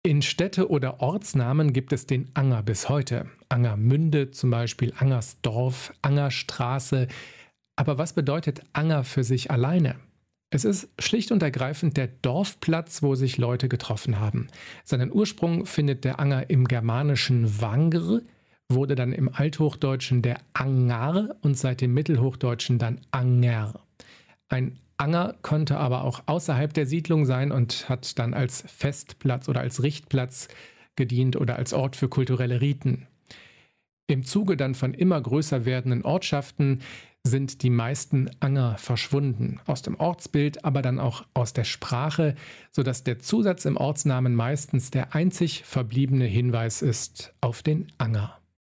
In Städte- oder Ortsnamen gibt es den Anger bis heute. Angermünde zum Beispiel, Angersdorf, Angerstraße. Aber was bedeutet Anger für sich alleine? Es ist schlicht und ergreifend der Dorfplatz, wo sich Leute getroffen haben. Seinen Ursprung findet der Anger im germanischen Wangr, wurde dann im Althochdeutschen der Angar und seit dem Mittelhochdeutschen dann Anger. Ein Anger konnte aber auch außerhalb der Siedlung sein und hat dann als Festplatz oder als Richtplatz gedient oder als Ort für kulturelle Riten. Im Zuge dann von immer größer werdenden Ortschaften sind die meisten Anger verschwunden. Aus dem Ortsbild, aber dann auch aus der Sprache, sodass der Zusatz im Ortsnamen meistens der einzig verbliebene Hinweis ist auf den Anger.